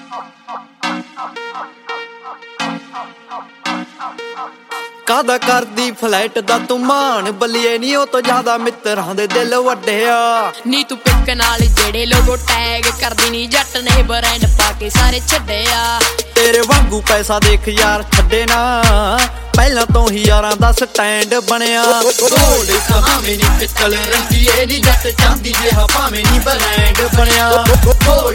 ਕਾਦਾ ਕਰਦੀ ਫਲੈਟ ਦਾ ਤੂੰ ਮਾਣ ਬੱਲੀਏ ਨੀ ਉਹ ਤੋਂ ਜ਼ਿਆਦਾ ਮਿੱਤਰਾਂ ਦੇ ਦਿਲ ਵੱਡਿਆ ਨੀ ਤੂੰ ਪਿੱਕ ਨਾਲ ਜਿਹੜੇ ਲੋਗੋ ਟੈਗ ਕਰਦੀ ਨੀ ਜੱਟ ਨੇ ਬ੍ਰਾਂਡ ਪਾ ਕੇ ਸਾਰੇ ਛੱਡਿਆ ਤੇਰੇ ਵਾਂਗੂ ਪੈਸਾ ਦੇਖ ਯਾਰ ਛੱਡੇ ਨਾ ਪਹਿਲਾਂ ਤੋਂ ਹੀ ਯਾਰਾਂ ਦਾ ਸਟੈਂਡ ਬਣਿਆ ਗੋਲਡ ਕਹਾਵੇਂ ਨੀ ਪਿੱਤਲ ਰੰਗੀਏ ਨੀ ਜੱਟ ਚਾਂਦੀ ਜਿਹਾ ਭਾਵੇਂ ਨੀ ਬ੍ਰਾਂਡ ਬਣਿਆ ਗੋਲਡ